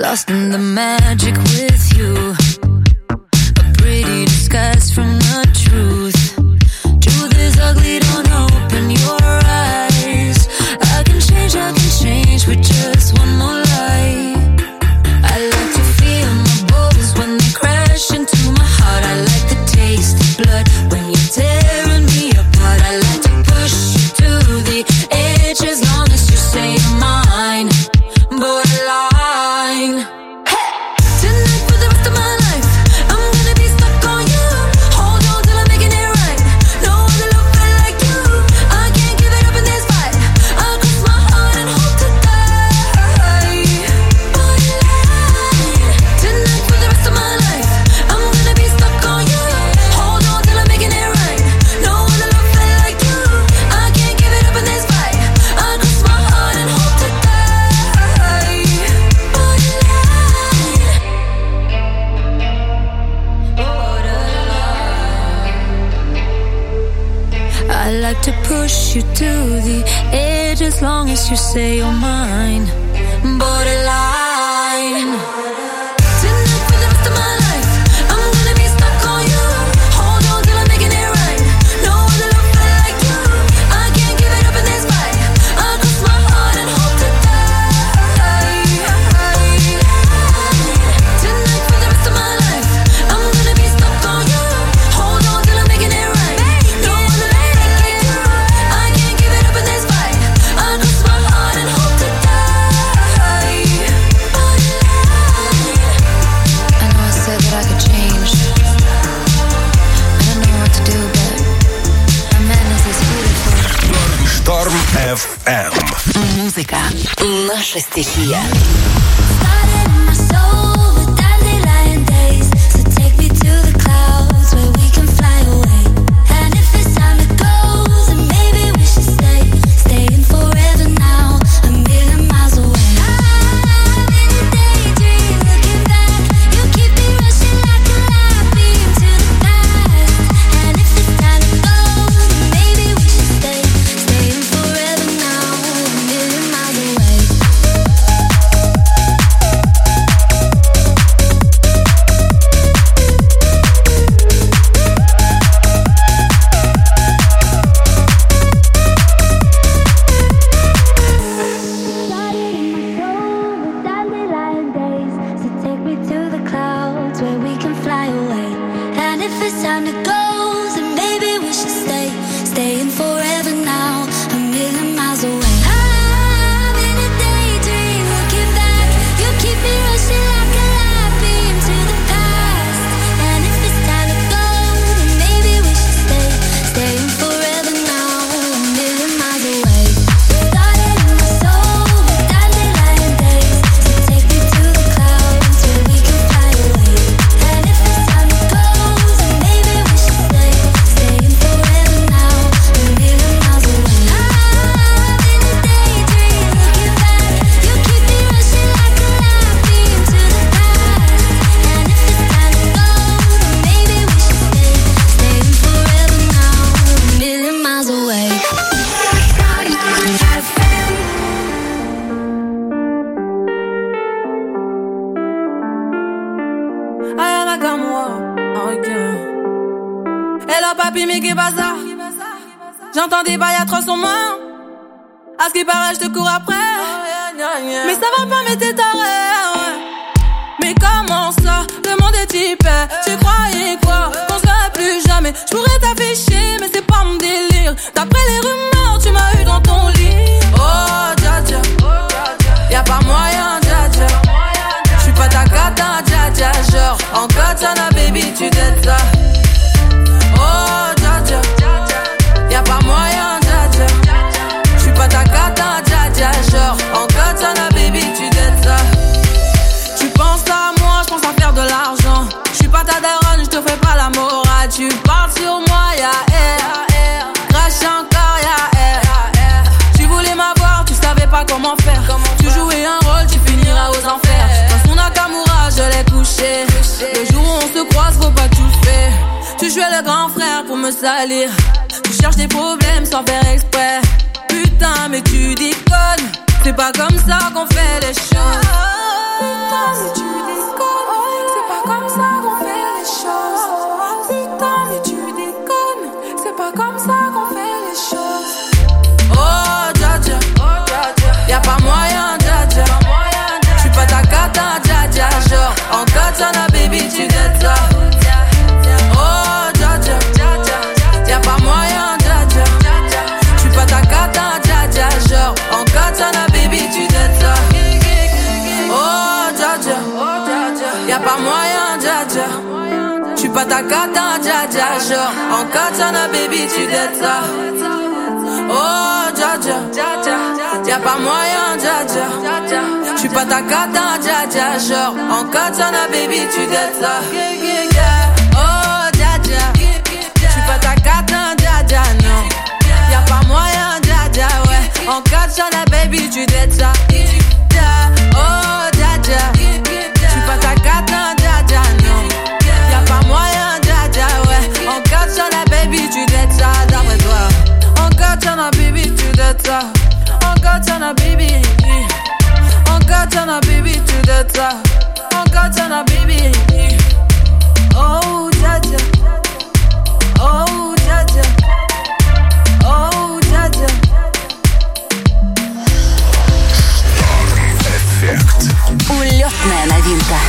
lost in the magic with you. A pretty disguise from the truth. Truth is ugly, don't open your eyes. I can change with just one more lie. I like to feel my bones when they crash into my heart. I like the taste of blood when you're tearing me apart. I like to push you to the edge as long as you say you're mine. Borderline. Tonight for the rest of my life, I'm gonna be stuck on you. Hold on till I'm making it right. No other love felt like you. I can't give it up in this fight. I'll cross my heart and hope to die. Borderline. Tonight for the rest of my life, I'm gonna be stuck on you. Hold on till I'm making it right. No other love felt like you. I can't give it up in this fight. I'll cross my heart and hope to die. I like to push you to the edge as long as you say you're mine. Borderline. Tonight for the rest of my life, I'm gonna be stuck on you. Hold on till I'm making it right. No other love felt like you. I can't give it up in this fight. I'll cross my heart and hope to die. Tonight for the rest of my life, I'm gonna be stuck on you. Hold on till I'm making it right. No other love felt like you. I can't give it up in this fight. I'll cross my heart and hope to die. I know I said that I could change. I don't know what to do, but my madness is beautiful. Шторм FM. Музыка — наша стихия. Started in my soul with dandelion days. So take me to the clouds where we can fly away. And if it's time to go, then maybe we should stay. Staying forever now, a million miles away. I'm in a daydream, looking back. You keep me rushing like a light beam to the past. And if it's time to go, then maybe we should stay. Staying forever now, a million miles away. Started in my soul with dandelion days. So take me to the clouds where we can fly away. And if it's time to go, then maybe we should stay. Staying forever now, a million miles away. I'm in a daydream, looking back. You keep me rushing like a light beam to the past. And if it's time to go, then maybe we should stay. Staying forever now, a million miles away. Started in my soul with dandelion days. So take me to the clouds where we can fly away. And if it's time to go, then maybe we should stay. Staying forever now, a million miles away. I'm in a daydream, looking back. You keep me rushing like a light beam to the past. And if it's time to go, then maybe we should stay. Staying forever now, a million miles away. Ayana comme moi, ok. Hello papi, mais qu'est bazar? J'entends des bails atroces en main. À ce qui paraît, je te cours après. Mais ça va pas, mais t'es taré, ouais. Mais comment ça? Le monde est typé. Tu croyais quoi? Qu'on serait plus jamais. Je pourrais t'afficher, mais c'est pas mon délire. D'après les rumeurs, tu m'as eu dans ton lit. Oh, dja dja. Y'a pas moyen, dja dja. J'suis pas ta cata, dja dja. Genre, en katana, baby, tu t'aides ça. Oh, dja dja. Y'a pas moyen, dja dja. J'suis pas ta cata, dja dja. Genre, en katana, baby, tu t'aides ça. Tu penses à moi, j'pense à faire de l'argent. J'suis pas ta daronne, j'te fais pas la morale. Tu parles sur moi, y'a air. Crache encore, y'a air. Tu voulais m'avoir, tu savais pas comment faire. Tu jouais un rôle, tu finiras aux enfers. Dans son Nakamura, je l'ai couché. Le jour où on se croise, faut pas tout faire. Tu jouais le grand frère pour me salir. Tu cherches des problèmes sans faire exprès. Putain, mais tu déconnes. C'est pas comme ça qu'on fait les choses. Putain, mais tu déconnes, c'est pas comme ça qu'on fait les choses. Putain, mais tu déconnes, c'est pas comme ça qu'on fait les choses. Oh, dja dja, y'a pas moyen, dja dja. J'suis pas ta cata, dja dja. Genre, en katana, baby, tu dettes ça. Oh, dja dja, y'a pas moyen, dja dja. J'suis pas ta cata, dja dja. Genre, en katana, baby, tu dettes ça. Oh, dja dja, y'a pas moyen, dja dja. J'suis pas ta cata, dja dja. Genre, en katana, baby, tu dettes ça. Oh, dja dja, y'a pas moyen, dja dja. J'suis pas ta cata, dja dja. Genre, en katana, baby, tu dettes ça. Oh, dja dja, j'suis pas ta cata, dja dja, non. Y'a pas moyen, dja dja, ouais. En katana, baby, tu dettes ça. Oh, dja dja, j'suis pas ta cata, dja dja, non. Y'a pas moyen, dja dja, ouais. En katana, baby, tu dettes ça, d'après toi. En katana, baby, tu dettes ça. En katana, baby. En katana, baby, tu dettes ça. En katana, baby. Oh, dja dja. Oh, dja dja. Oh, dja dja. Улетная новинка.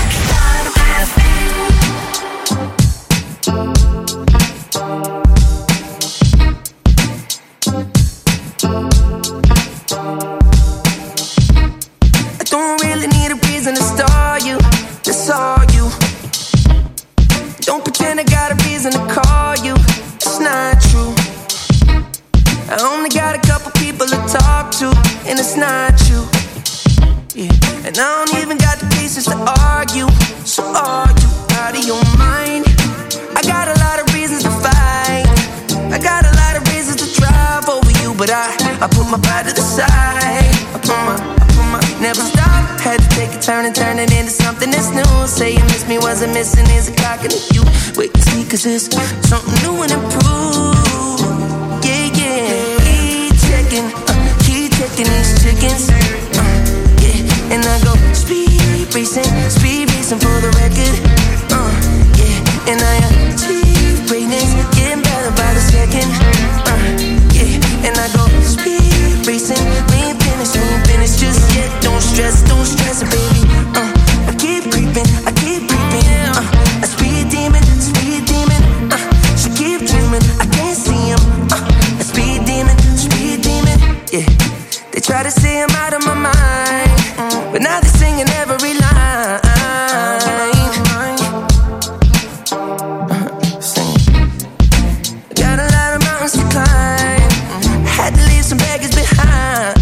I don't really need a reason to star you. That's all you. Don't pretend I got a reason to call you. It's not true. I only got a couple people to talk to, and it's not you. Yeah. And I don't even got the patience to argue. So are you out of your mind? I got a lot of reasons to fight. I got a lot of reasons to drive over you, but I put my pride to the side. I put my never stop. Had to take a turn and turn it into something that's new. Say you miss me, wasn't missing is a cock in the you. Wait and see, cause it's something new and improved. Yeah, yeah. Keep checking these chickens. Yeah, and I go speed racing for the record. Yeah, and I achieve greatness, getting better by the second. Yeah, and I go speed racing, we ain't finished just yet. Don't stress it, baby. I keep creeping. A speed demon. She keep dreaming, I can't see him. A speed demon. Yeah, they try to say I'm out of my mind, but now they're singing every line. Got a lot of mountains to climb. Had to leave some baggage behind.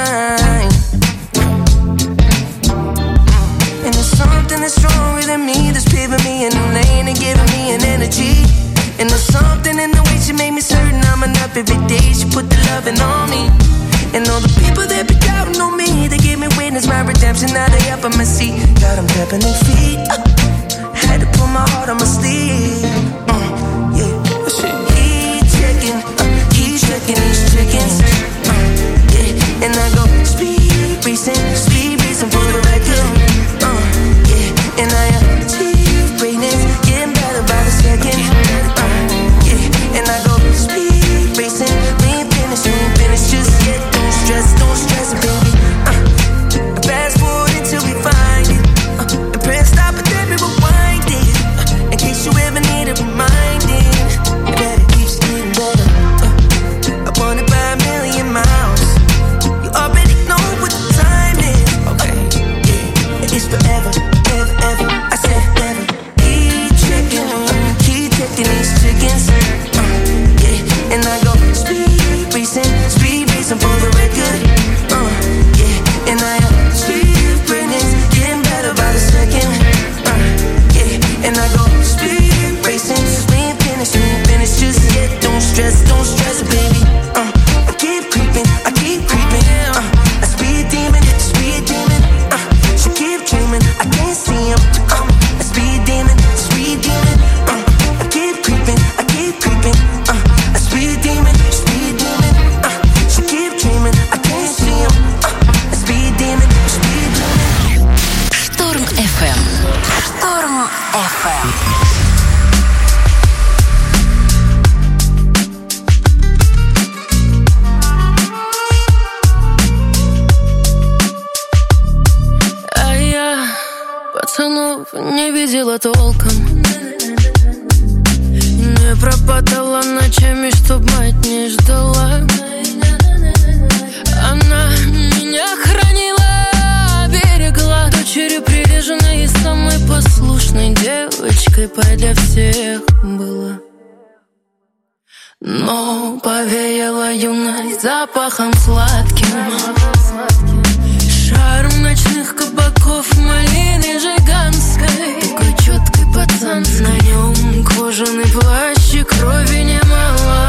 And there's something that's stronger than me, that's paving me a new lane and giving me an energy. And there's something in the way she made me certain I'm enough every day. She put the loving on me. And all the people that be doubting on me, they gave me witness my redemption. Now they up on my seat, got them tapping their feet. Had to put my heart on my sleeve. Yeah, keep checking these chickens. Yeah, and I go speed racing for the record. Yeah, and I achieve greatness, getting better by the second. Yeah, and I go speed racing, we ain't finished just yet. Don't stress it, baby. Fast forward until we find it. And press stop and then we rewind it. In case you ever need it reminding that it keeps getting better. I want it by a million miles. You already know what the time is. FM. Пацанов не видела толком, не пропадала ночами, чтоб мать не ждала. Она меня хранила, берегла, дочерью прилежной и самой послушной девочкой для всех была. Но повеяла юность запахом сладким, шаром ночных кабаков, малины жиганской. Такой четкий пацан, на нем кожаный плащ и крови немало.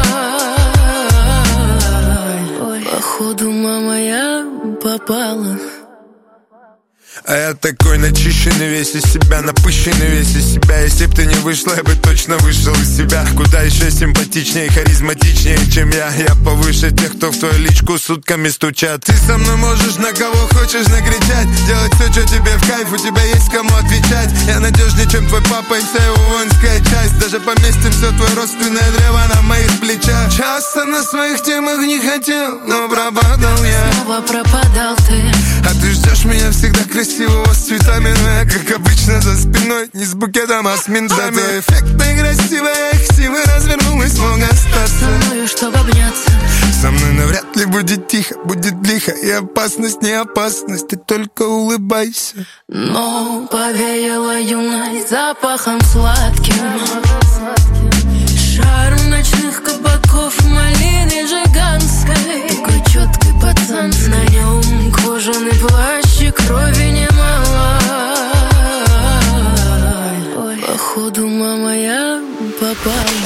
Походу, мама, я попала. А я такой начищенный весь из себя, напыщенный весь из себя. Если б ты не вышла, я бы точно вышел из себя. Куда еще симпатичнее, харизматичнее, чем я. Я повыше тех, кто в твою личку сутками стучат. Ты со мной можешь на кого хочешь накричать, делать все, что тебе в кайф, у тебя есть кому отвечать. Я надежнее, чем твой папа и вся его воинская часть. Даже поместим все твое родственное древо на моих плечах. Часто на своих темах не хотел, но пропадал я. Снова пропадал ты. А ты ждешь меня всегда красивого с цветами, но я, как обычно, за спиной, не с букетом, а с ментами. Зато эффектная, красивая, ксивы развернулась, мог остаться. Целую, чтобы обняться. Со мной навряд ли будет тихо, будет лихо. И опасность, не опасность, ты только улыбайся. Но повеяла юность запахом сладким, шаром ночных кабаков, малины жиганской. Такой четкий пацан, на нем кожаный плащ и крови немало. Ой, походу, мама, я попала.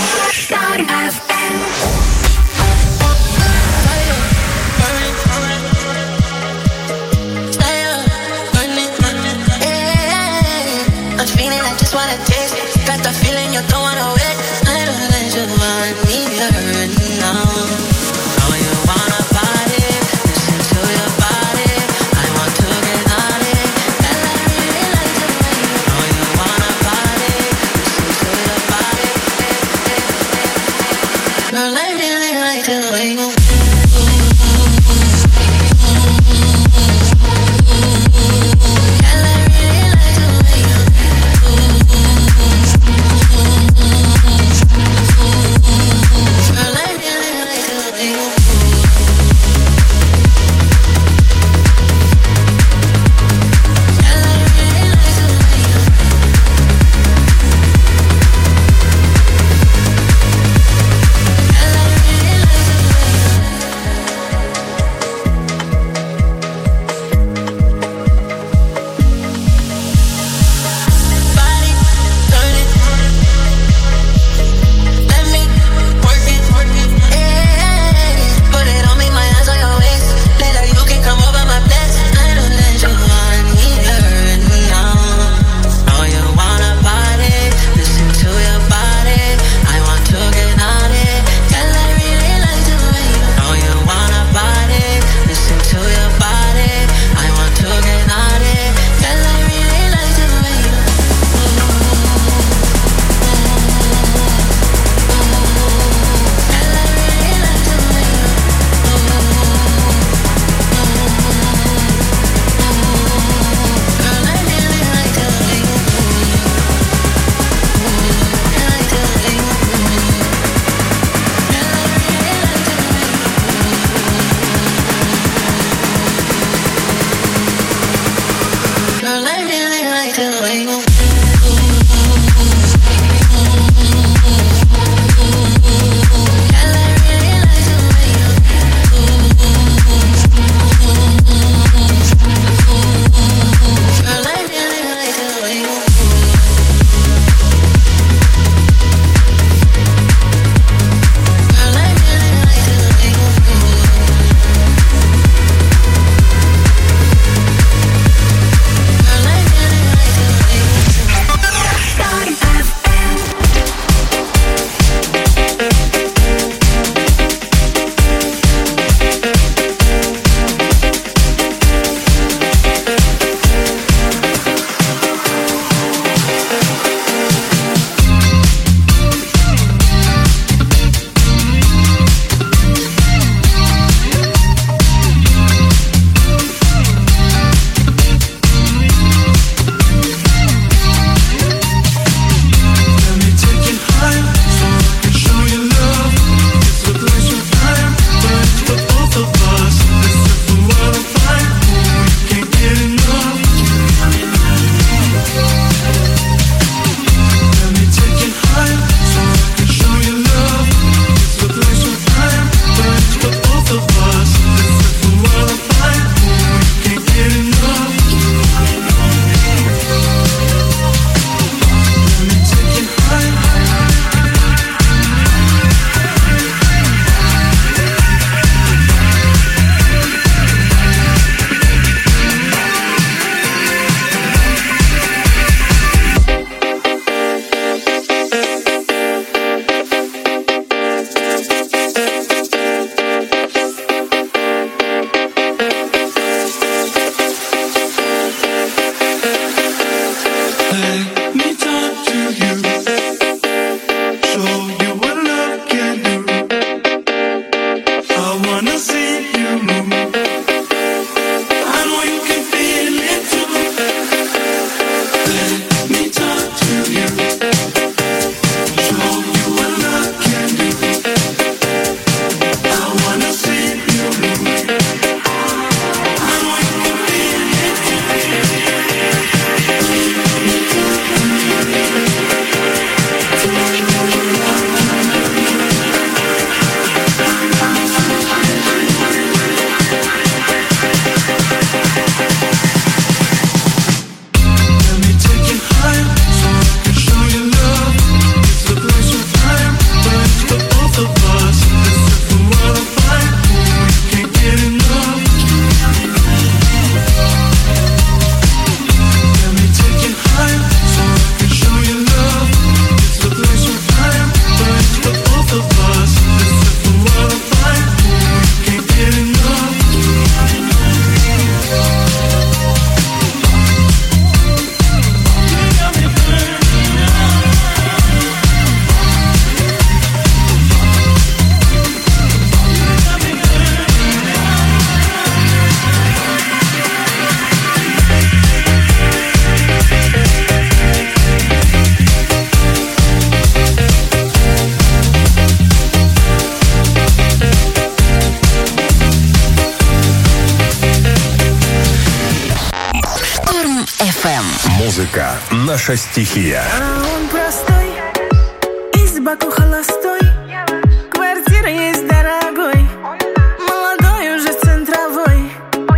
FM. Музыка — наша стихия. Он простой, из Баку холостой, квартира есть дорогой, молодой уже центровой.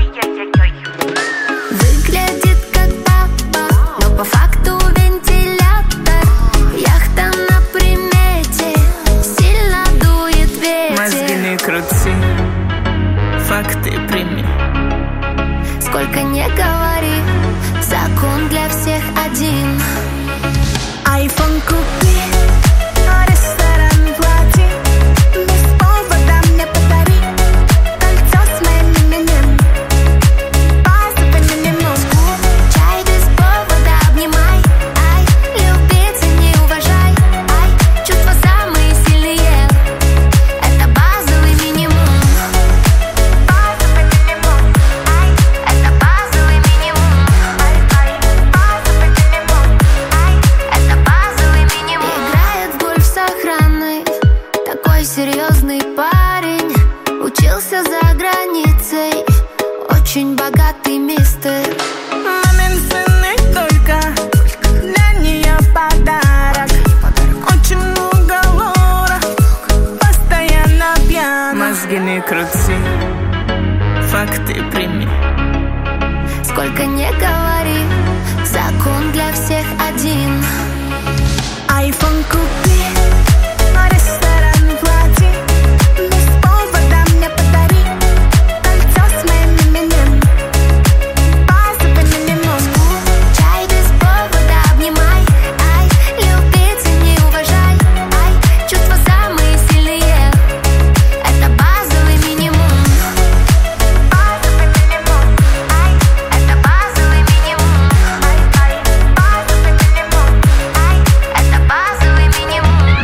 Выглядит как папа, но по факту вентилятор. Яхта на примете, сильно дует ветер. Мозги не крути, факты прими. Сколько не говори, закон для всех один. Айфон купи, ресторан плати, без повода мне подари кольцо с моим именем, базу по минимуму. Чай без повода обнимай, ай, любить и не уважай, ай, чувства самые сильные, это базовый минимум. Базу по минимуму, Ай, это базовый минимум. Ай, ай, базу по минимуму. Ай, это базовый минимум. Играет в гольф с охраной, такой серьезный парень. Учился за границей, очень богатый мистер. мамин сын и только для нее подарок. Очень много лора, постоянно пьяна. Мозги не крути, факты прими. Сколько не говори, закон для всех один. Айфон купи, ресторан плати, без повода мне подари кольцо с моим именем, базу по минимуму. Чай без повода обнимай, ай, любить и не уважай, ай, чувства самые сильные, это базовый минимум. Базу по минимуму, Ай, это базовый минимум. Ай, ай, базу по минимуму. Ай, это базовый минимум.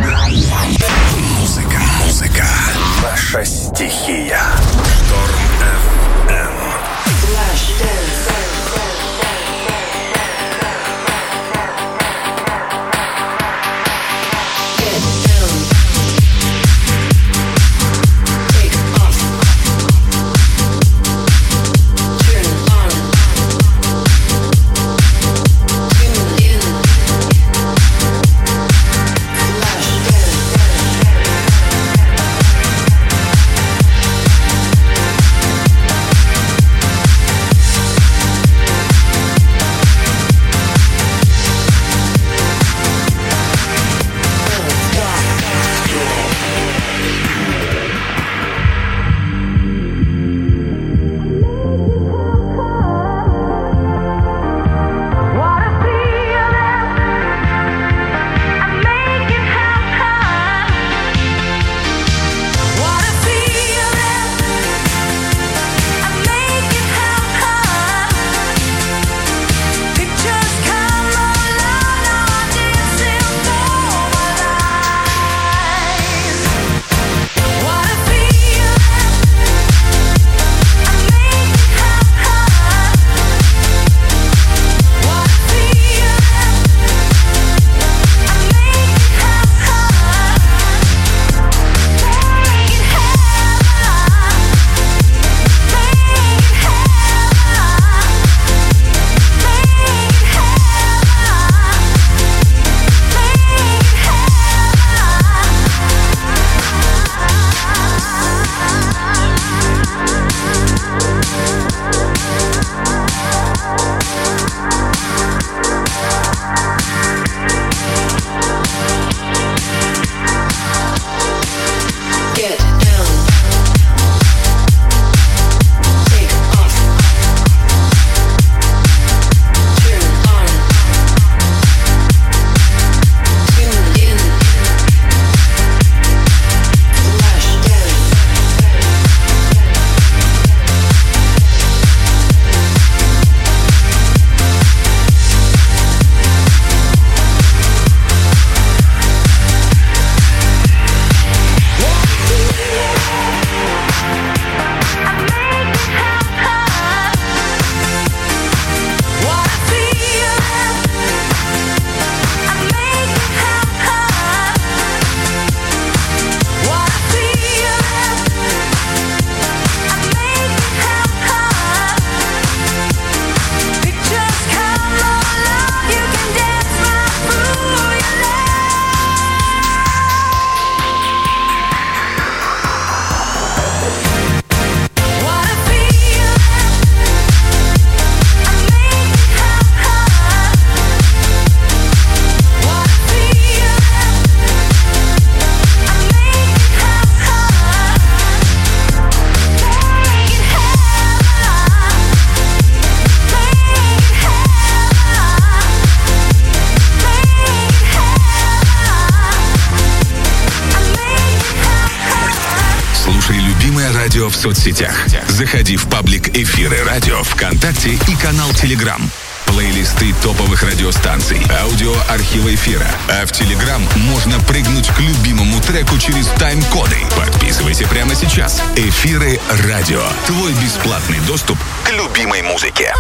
радио в соцсетях. Заходи в паблик «Эфиры радио» ВКонтакте и канал Телеграм. Плейлисты топовых радиостанций, аудиоархива эфира. А в Телеграм можно прыгнуть к любимому треку через тайм-коды. Подписывайся прямо сейчас. «Эфиры радио». Твой бесплатный доступ к любимой музыке.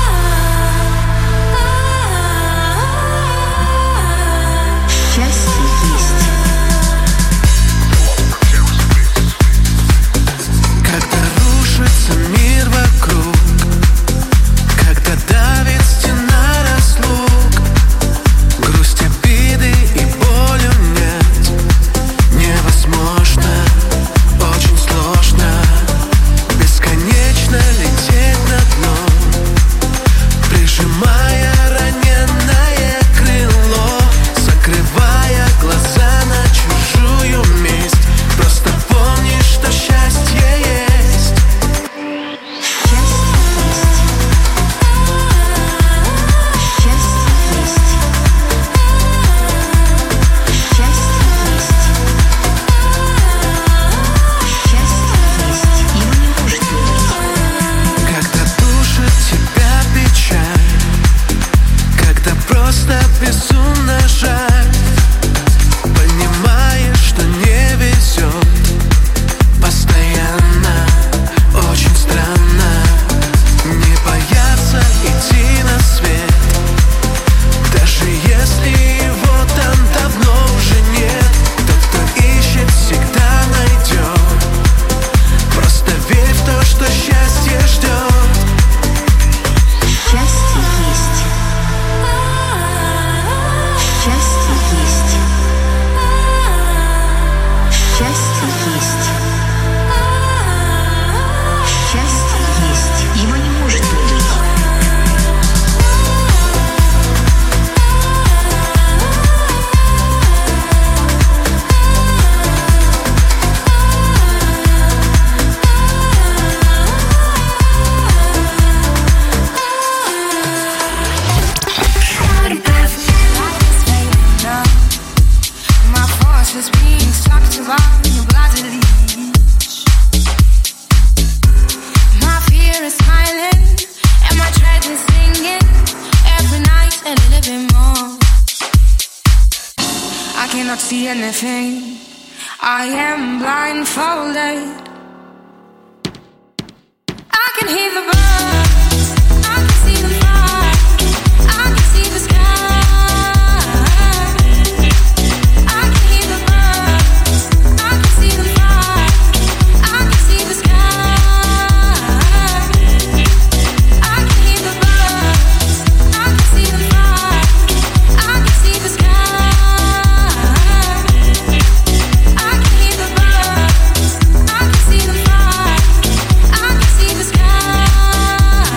Счастье есть. Когда рушится мир вокруг, когда давит стена разлук, грусть, обиды и боли нет. Невозможно, очень сложно, бесконечно лететь на дно, прижимая раненое крыло, закрывая глаза на чужую месть. Просто помни, что счастье есть. Когда душит тебя печаль, когда просто безумно жаль, понимаешь, что не везет постоянно, очень странно не бояться идти на свет, даже если его там давно уже нет. Тот, кто ищет, всегда найдет. Просто верь в то, что счастье ждет. Счастье есть. Счастье есть. Счастье есть. Счастье есть. Его не может не быть. My force is being sucked around your bloody leash. My fear is smiling and my dread is singing every night a little bit more. I cannot see anything. I am blindfolded. I can hear the birds. I can see them fly. I can see the sky. I can hear the birds. I can see them fly. I can see the sky. I can hear the birds. I can see them fly. I can see the sky. I can hear the birds. I can see them fly. I can see the sky.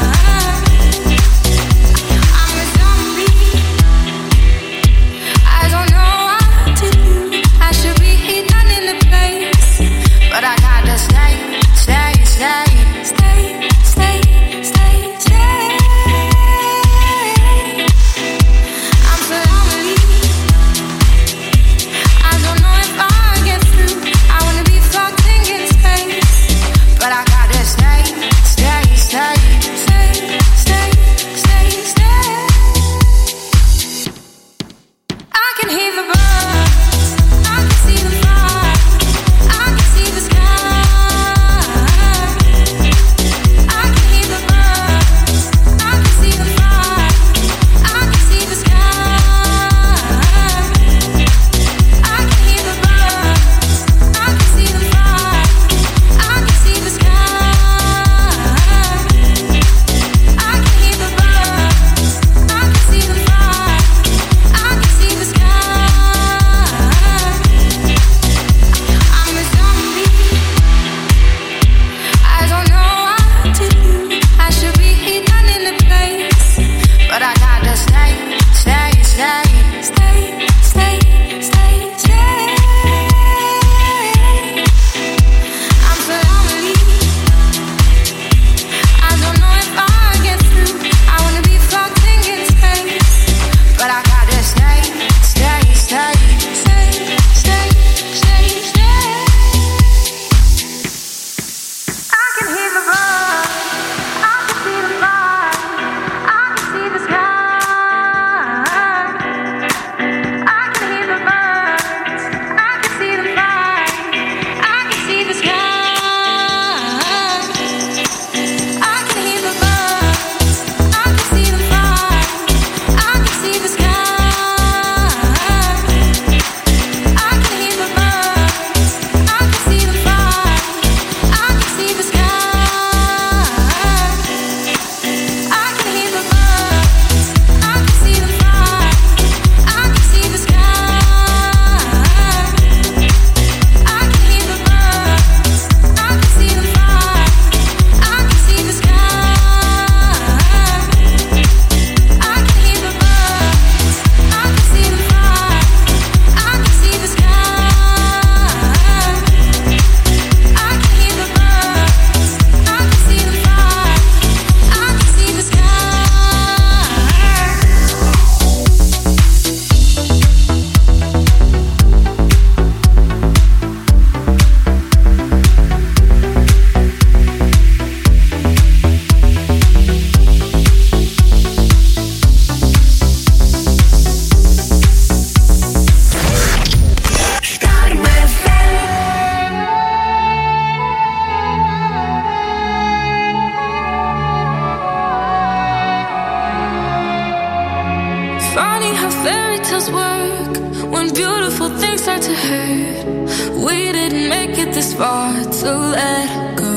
funny how fairy tales work when beautiful things start to hurt. We didn't make it this far to let go.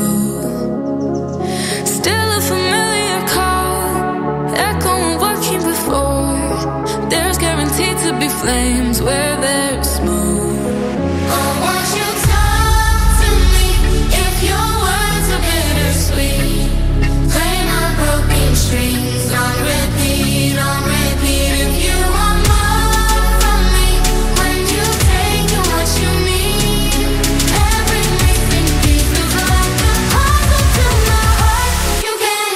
Still a familiar call, echoing what came before. There's guaranteed to be flames where there's smoke. Oh, won't you talk to me if your words are bittersweet? Play my broken strings on repeat, on repeat. If you want more from me, when you take what you need, every missing piece is like a puzzle to my heart. You can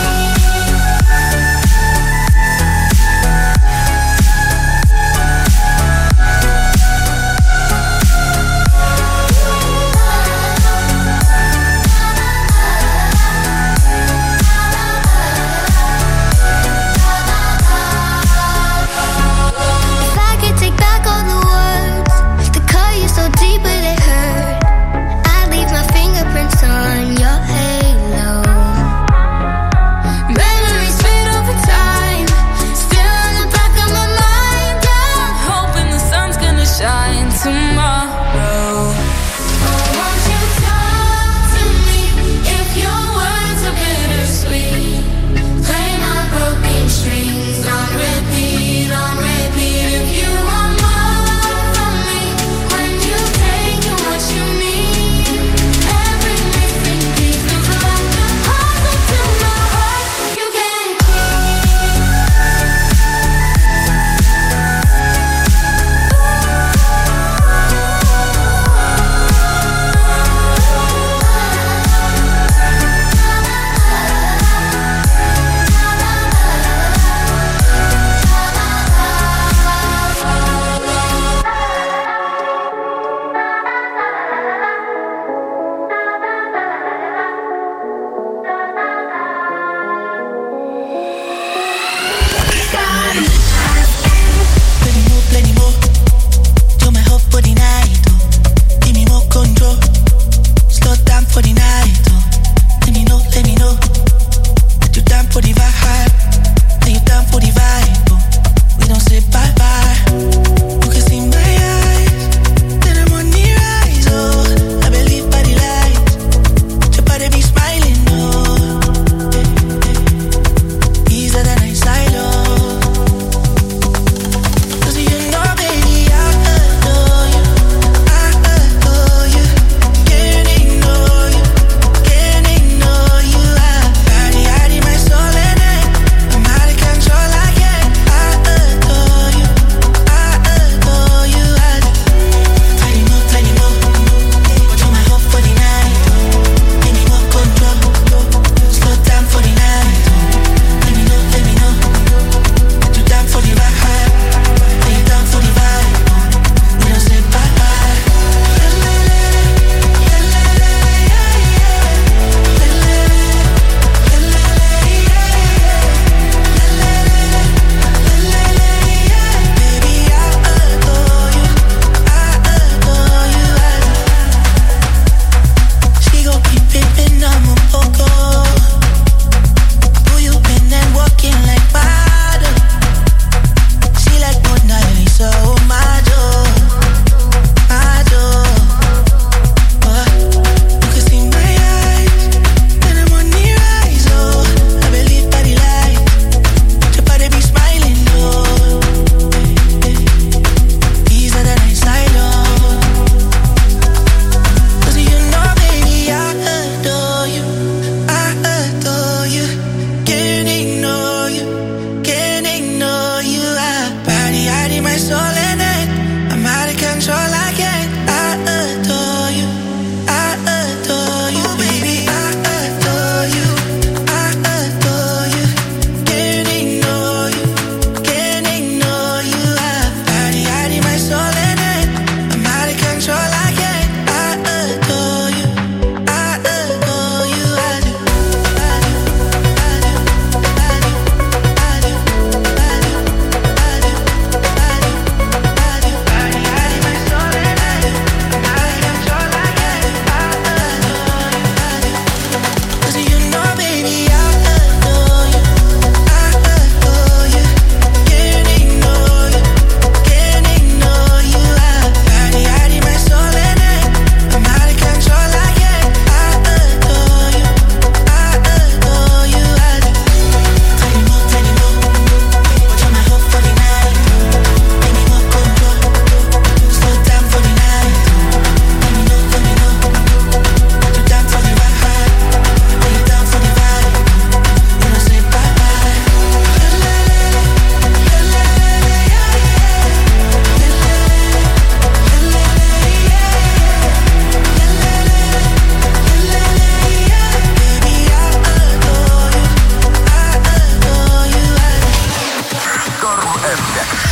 If I could take back all the words that cut you so deep but they hurt, I'd leave my fingerprints on your halo. memories fade over time, still in the back of my mind. I'm hoping the sun's gonna shine tomorrow. Oh, won't you talk to me if your words are bittersweet? Play my broken strings on repeat, on repeat. If you want more from me, when you take what you need, every missing piece is like a puzzle to my heart. You can Plenty more. Do my hope for the night, oh. Give me more control. Slow down for the night, oh. Let me know that you down for the vibe. That you down for the vibe, oh. We don't say bye bye. You can see my eyes, that I'm on the rise, oh. I believe by the light, your body be smiling, oh. Easier than I silo.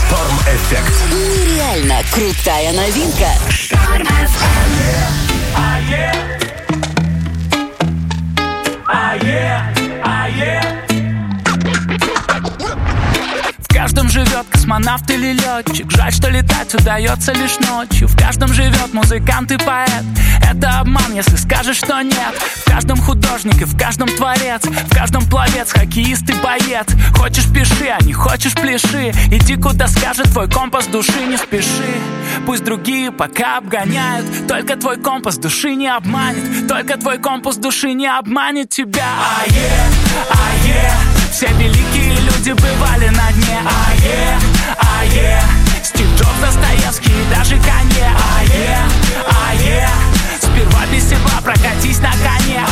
Шторм-эффект. Нереально крутая новинка. В каждом живет космонавт или летчик. Жаль, что летать удается лишь ночью. В каждом живет музыкант и поэт. Это обман, если скажешь, что нет. В каждом художник и в каждом творец. В каждом пловец, хоккеист и боец. Хочешь — пиши, а не хочешь — пляши. Иди, куда скажет твой компас души, не спеши. Пусть другие пока обгоняют. Только твой компас души не обманет. Только твой компас души не обманет тебя. Все великие люди бывали на дне. Стив Джобс, Достоевский и даже Канье. Сперва без седла прокатись на коне.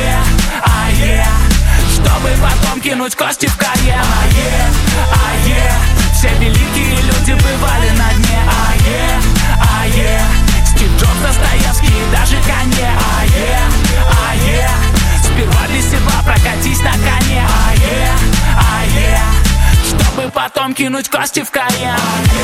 Чтобы потом кинуть кости в карьер. Все великие люди бывали на дне. Стив Джобс, Достоевский и даже Канье. Сперва без седла прокатись на коне. Чтобы потом кинуть кости в карьер.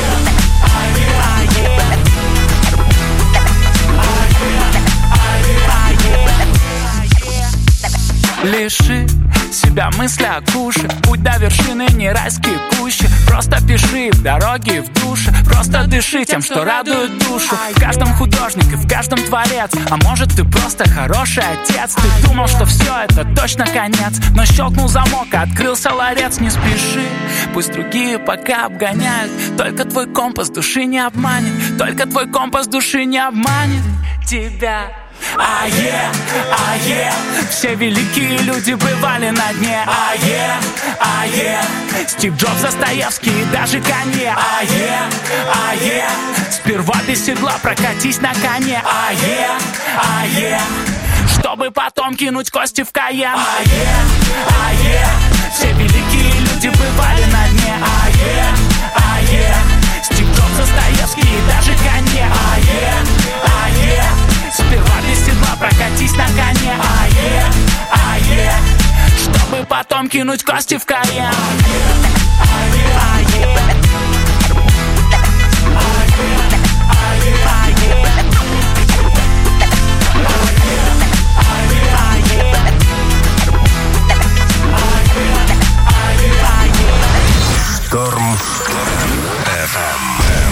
Лиши себя мысли о куше. Путь до вершины не райские кущи. Просто пиши в дороге и в душе. Просто дыши тем, что радует душу. В каждом художник и в каждом творец. А может, ты просто хороший отец. Ты думал, что все это точно конец, но щелкнул замок и открылся ларец. Не спеши, пусть другие пока обгоняют. Только твой компас души не обманет. Только твой компас души не обманет тебя. Все великие люди бывали на дне. Стив Джобс, Достоевский и даже Канье. Сперва без седла прокатись на коне. Чтобы потом кинуть кости в каян. Все великие люди бывали на дне. Стив Джобс, Достоевский и даже Канье. Сперва без седла прокатись на коне. Чтобы потом кинуть кости в карьер. Шторм FM.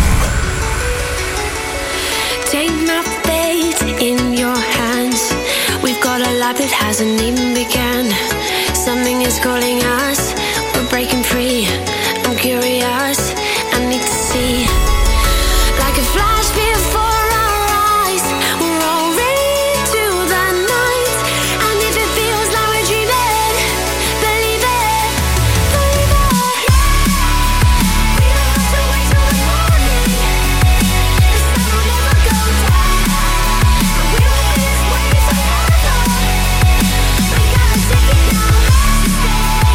Take my fate in your hands. We've got a life that hasn't even begun. Something is calling us. We're breaking free. I'm curious. I need to see. Like a flash before our eyes. We're all ready to the night. And if it feels like we're dreaming, believe it, believe it. We don't have to wait till the morning. The sun will never go down. And we will be this way forever. We gotta take it now.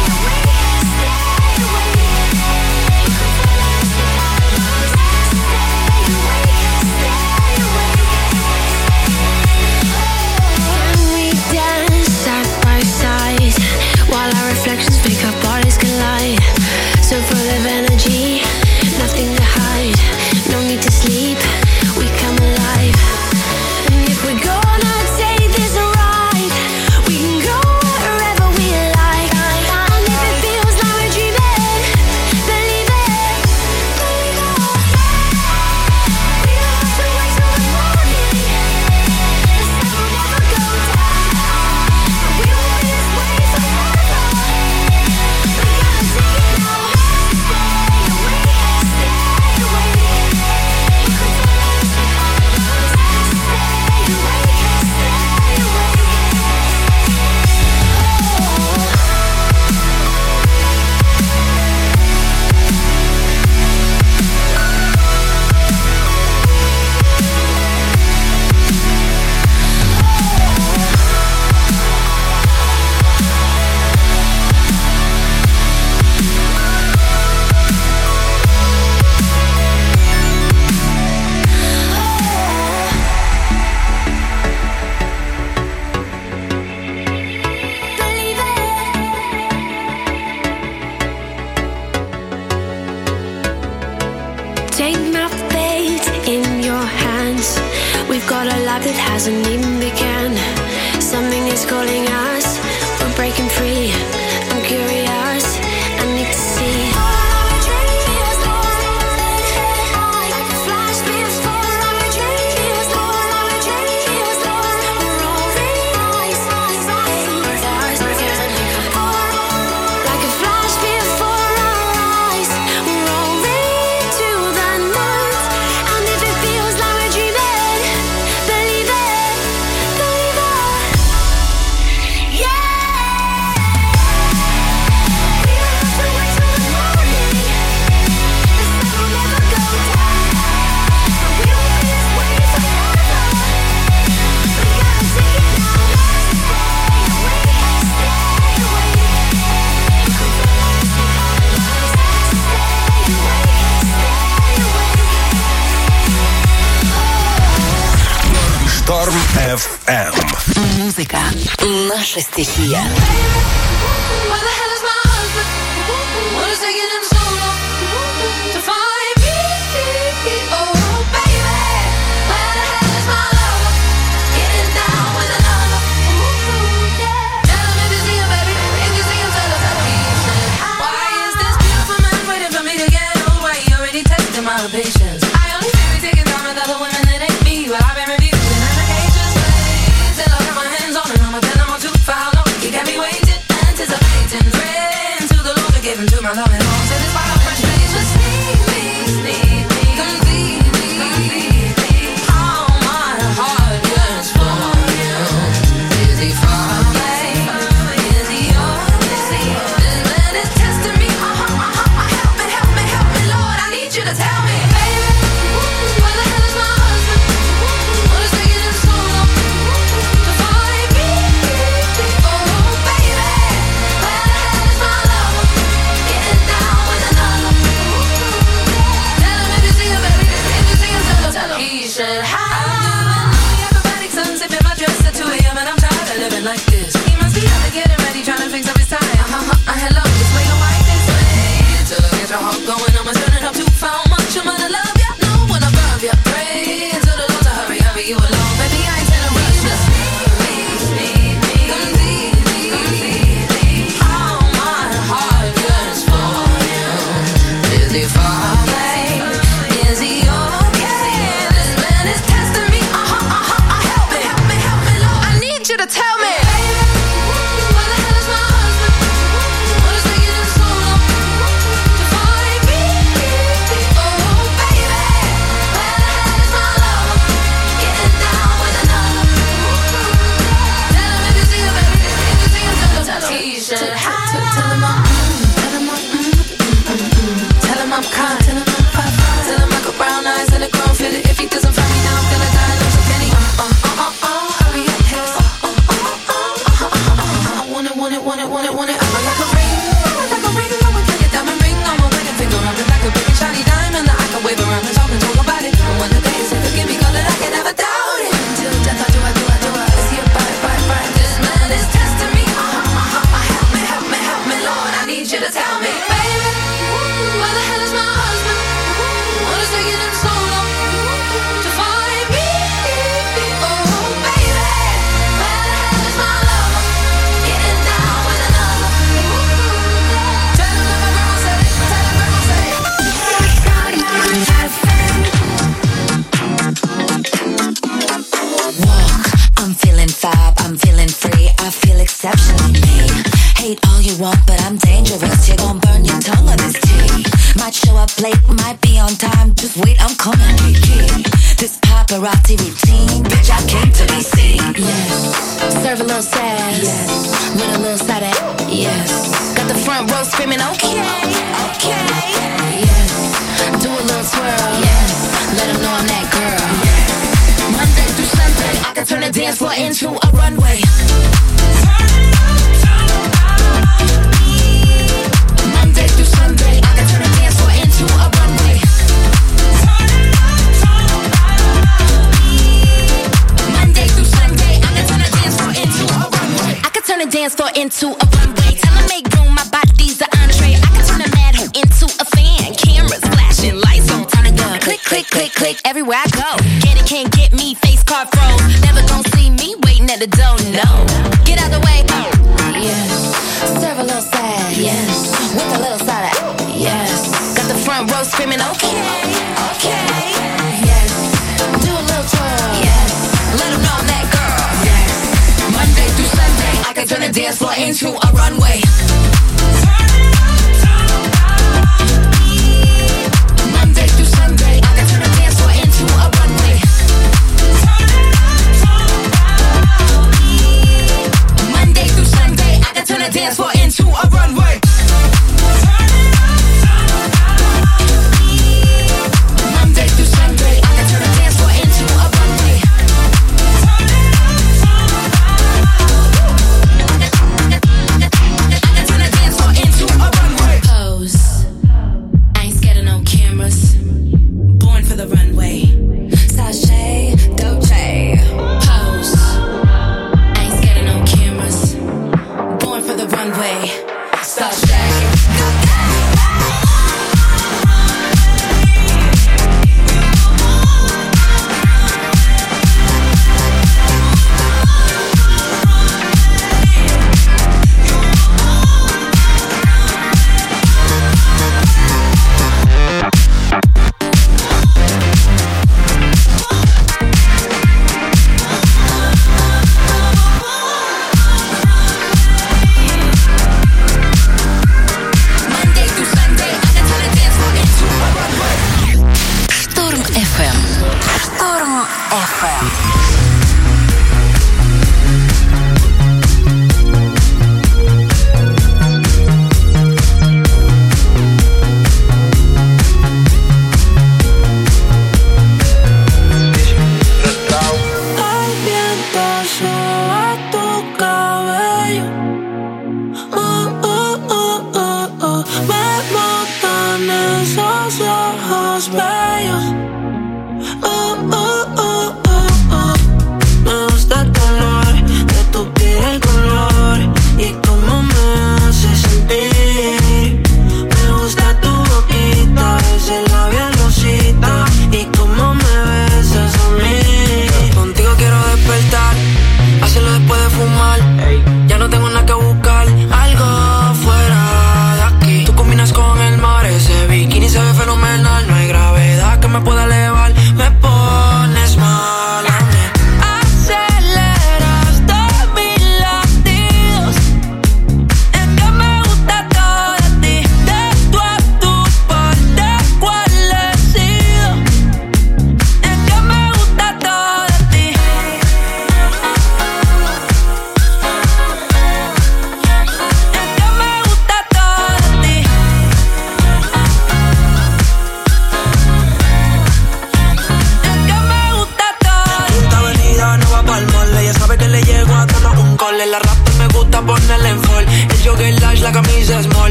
moments. We've got a life that hasn't even begun. Something is calling us. We're breaking free. I'm curious. I need to see. Шторм FM. Музыка — наша стихия. My love and all satisfy our frustration. Need me, completely. All my heart yearns for you. Is he far away? Is he yours? This man is testing me. Help me, Lord. I need you to tell me, baby, where the hell is my husband? What is taking him so long to find me? Oh, baby, where the hell is my lover? He said, how I'm doing acrobatic sun, sipping my dress at 2 a.m. and I'm tired of living like this. He must be out to getting ready, trying to fix up his tie. Hello, this way your wife is way. Till I get your heart going, I'm turning up too far. Much I'm gonna love ya, no one above ya. Pray to the Lord to hurry, I'll be you alone. Baby, I ain't telling rush, just need me, completely. All my heart yearns for you. Is he far away? Is he yours? You to tell me, baby, where the hell is my husband? What is taking him so long to find me? Oh, baby, where the hell is my lover? Getting down with another. Tell him if you see him, baby. If you see him, tell him. He said, tell him I'm kind. Tell him I got brown eyes and a grown fitted. If he doesn't find me now, I'm gonna die. Lose a penny. Hurry up, hell. Want it, I'm like a ring, I'm a play a diamond ring, I'm a wedding finger, I'm like a big shiny diamond that I can wave around and talk about it. And when the day is forgive me, call it, I can never doubt it. Until death, I do, is he a bite. This man is testing me, help me, Lord, I need you to tell me, baby, where the hell is my husband? What is taking him so long to find me? Oh, baby, where the hell is my lover? Getting down with another. Tell him that my grandma said it. Walk, I'm feeling fab, I'm feeling free, I feel exceptionally me. Hate all you want, but I'm dangerous. You're gon' burn your tongue on this tea. Might show up late, might be on time. Just wait, I'm coming. This paparazzi routine, bitch, I came to be seen. Yes, serve a little sass. Yes, with a little side of. Yes, got the front row screaming, okay. Yes, do a little twirl. Yes, let them know I'm that girl. Yes, Monday through Sunday, I can turn the dance floor into a runway. Monday through Sunday, I can turn the dance floor into a runway. Monday through Sunday, I can turn the dance floor into a runway. I can turn the dance floor into a runway. Tell them make room, my body's the entree. I can turn a mad hoe into a fan. Cameras flashing, lights on, turn the gun. Click, click, click, click, everywhere I go. Get it, can't heart froze. Never gon' see me waiting at the door, no. Get out the way. Yes. Serve a little side. Yes. With a little side. Yes. Got the front row screaming, okay, okay. Yes. Do a little twirl. Yes. Let them know I'm that girl. Yes. Monday through Sunday, I can turn the dance floor into a runway. Monday through Sunday, I can turn the dance floor into a runway. Monday through Sunday, I can turn the dance floor into a runway. Monday through Sunday, I can turn the dance floor into a runway. I can turn the dance floor into a runway. Pose. I ain't scared of no cameras. Born for the runway. Sashay, Dolce. Pose. I ain't scared of no cameras. Born for the runway. Sashay. Con el mar, ese bikini se ve fenomenal. No hay gravedad que me pueda leer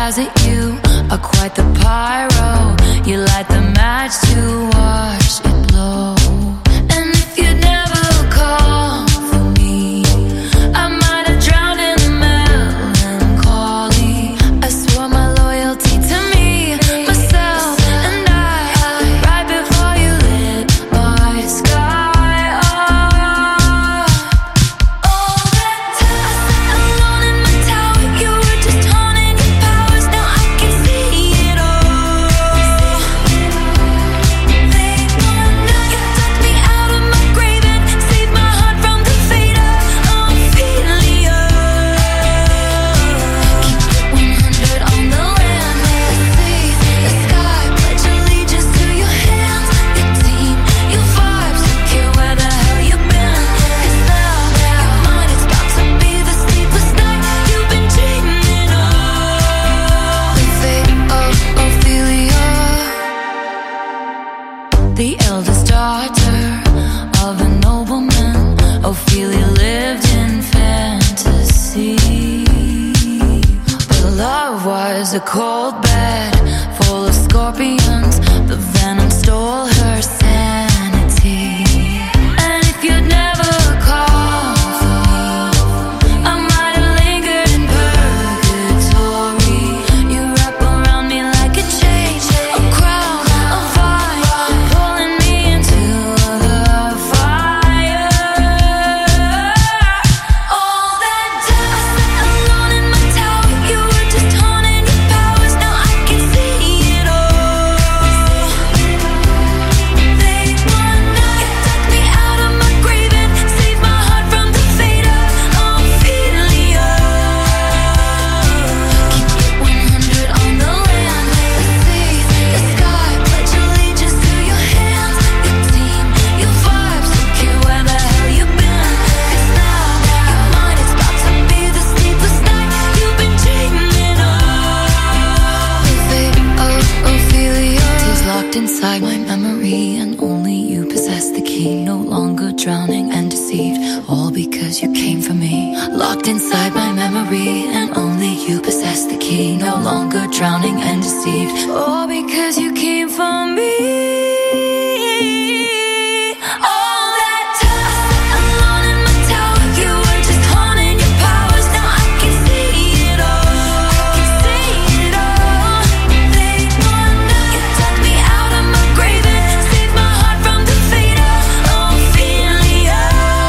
realize that you are quite the pyro. You light the match to watch it blow. And if you never call for me, I might have drowned in the melancholy. I swore my loyalty to me, myself, and I. Right before you lit my sky up. All that time I sat alone in my tower, you were just honing your powers. Now I can see it all. You took me out of my grave and saved my heart from the fate of Ophelia. Keep it 100 on the land, see the sky, pledge allegiance to your hands, your team, your vibes. Don't care where the hell you've been, 'cause now your mind is about to be the sleepless night you've been dreaming of. The fate of Ophelia, the eldest daughter of a nobleman. Ophelia lived in fantasy, but love was a cold bed full of scorpions. The venom stole her sanity. And if you'd never called for me, I might have lingered in purgatory. You wrap around me like a chain, a crown, a vine, pulling me into the fire. All that time I sat alone in my tower, you were just honing your powers. Now I can see it all. They won now. You took me out of my grave and saved my heart from the fate of Ophelia. Keep it 100 on the land, see the sky, pledge allegiance to your hands, your team, your vibes. Don't care where the hell you've been, 'cause now your mind is about to be the sleepless night you've been dreaming of. The fate of Ophelia is locked inside my memory, and only you possess the key. No longer drowning and deceived, all because you came for me. Locked inside my memory, and only you possess the key. No longer drowning and deceived, all because you came for me. All that time I sat alone in my tower, you were just honing your powers. Now I can see it all. They won now. You took me out of my grave and saved my heart from the fate of Ophelia.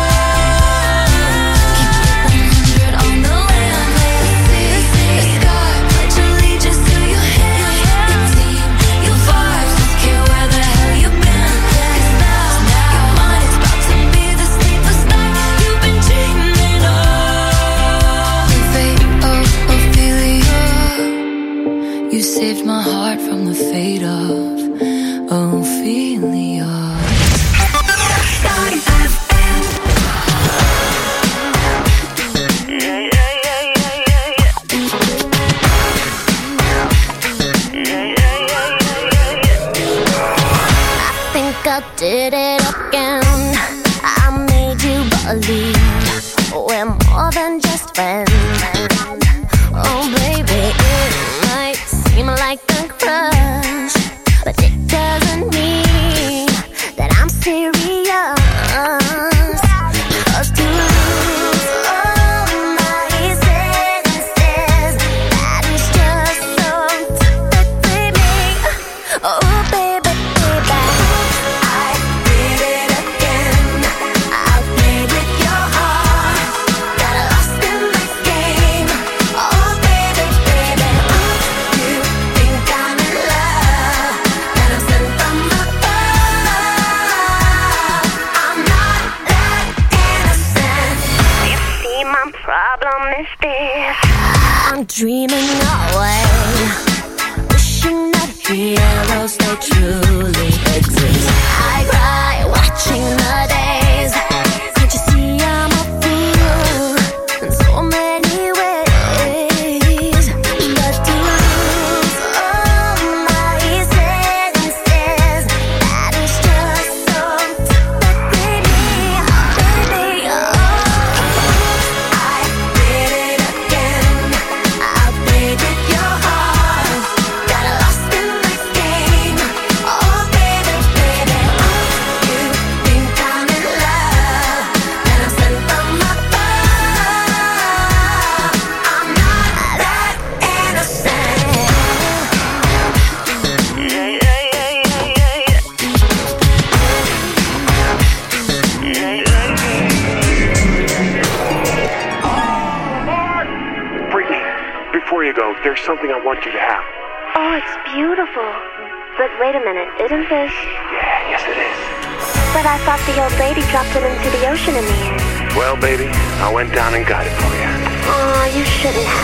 Keep it 100 on the land, see the sky, pledge allegiance to your hands, your team, your vibes. Don't care where the hell you've been, 'cause now your mind is about to be the sleepless night you've been dreaming of. The fate of Ophelia, you saved my heart from the fate of Ophelia. Think I did it again. I made you believe we're more than just friends. Oh baby, it might seem like a crush, but it doesn't mean that I'm serious. 'Cause to lose all my senses, that is just so typically me. Oh baby, baby, I did it again. I played with your heart, got lost in this game. Oh baby, baby, you think I'm in love, that I'm sent from above. I'm not that innocent. You see, my problem is this: I'm dreaming away, wishing that heroes they truly exist. I cry watching the days. Can't you see I'm a fool in so many ways? But to lose all my senses, that is just so typically me, baby. Oh, I did it again. I played with your heart. before you go, there's something I want you to have. Oh, it's beautiful. But wait a minute, isn't this? Yeah, yes it is. But I thought the old lady dropped it into the ocean in the end. Well, baby, I went down and got it for you. Oh, you shouldn't